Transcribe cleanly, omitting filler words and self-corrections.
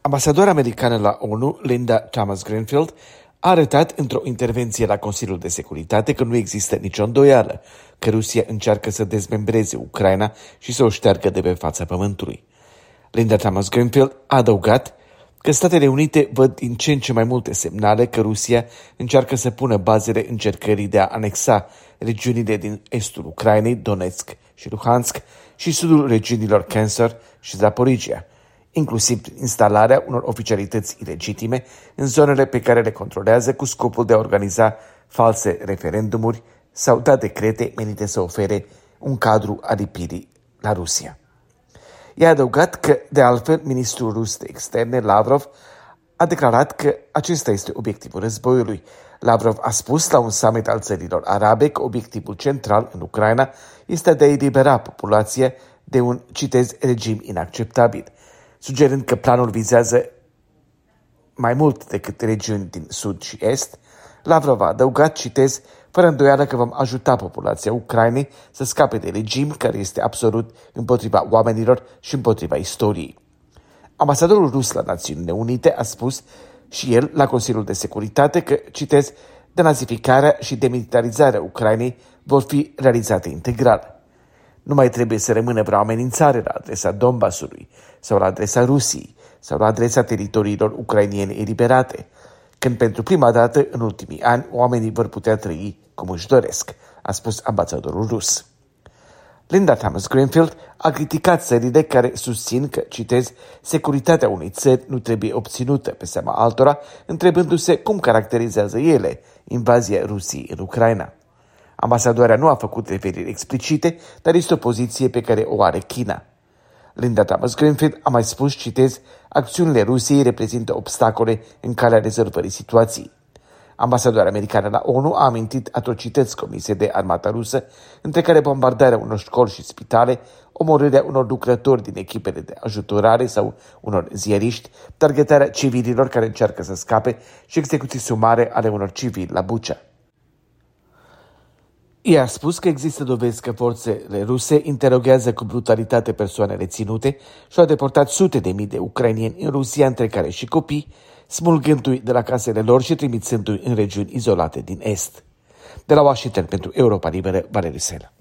Ambasadora americană la ONU, Linda Thomas-Greenfield, a arătat într-o intervenție la Consiliul de Securitate că nu există nicio îndoială că Rusia încearcă să dezmembreze Ucraina și să o șteargă de pe fața pământului. Linda Thomas-Greenfield a adăugat că Statele Unite văd din ce în ce mai multe semnale că Rusia încearcă să pună bazele încercării de a anexa regiunile din estul Ucrainei, Donetsk și Luhansk, și sudul regiunilor Kherson și Zaporizhia, inclusiv prin instalarea unor oficialități ilegitime în zonele pe care le controlează cu scopul de a organiza false referendumuri sau da decrete menite să ofere un cadru alipirii la Rusia. I-a adăugat că, de altfel, ministrul rus de externe, Lavrov, a declarat că acesta este obiectivul războiului. Lavrov a spus la un summit al țărilor arabe că obiectivul central în Ucraina este de a elibera populația de un, citez, regim inacceptabil, sugerând că planul vizează mai mult decât regiuni din sud și est. Lavrov a adăugat, citez, fără îndoială că vom ajuta populația Ucrainei să scape de regim care este absolut împotriva oamenilor și împotriva istoriei. Ambasadorul rus la Națiunile Unite a spus și el la Consiliul de Securitate că, citez, denazificarea și demilitarizarea Ucrainei vor fi realizate integral. Nu mai trebuie să rămână vreo amenințare la adresa Donbasului sau la adresa Rusiei sau la adresa teritoriilor ucrainiene eliberate, când pentru prima dată în ultimii ani oamenii vor putea trăi cum își doresc, a spus ambasadorul rus. Linda Thomas-Greenfield a criticat țările care susțin că, citez, securitatea unei țări nu trebuie obținută pe seama altora, întrebându-se cum caracterizează ele invazia Rusiei în Ucraina. Ambasadoarea nu a făcut referiri explicite, dar este o poziție pe care o are China. Linda Thomas-Greenfield a mai spus, citez, acțiunile Rusiei reprezintă obstacole în calea rezolvării situației. Ambasadoarea americană la ONU a amintit atrocități comise de armata rusă, între care bombardarea unor școli și spitale, omorârea unor lucrători din echipele de ajutorare sau unor ziariști, targetarea civililor care încearcă să scape și execuții sumare ale unor civili la Bucha. Ea a spus că există dovezi că forțele ruse interoghează cu brutalitate persoane reținute și au deportat sute de mii de ucrainieni în Rusia, între care și copii, smulgându-i de la casele lor și trimițându-i în regiuni izolate din est. De la Washington pentru Europa Liberă, Valeriu Sela.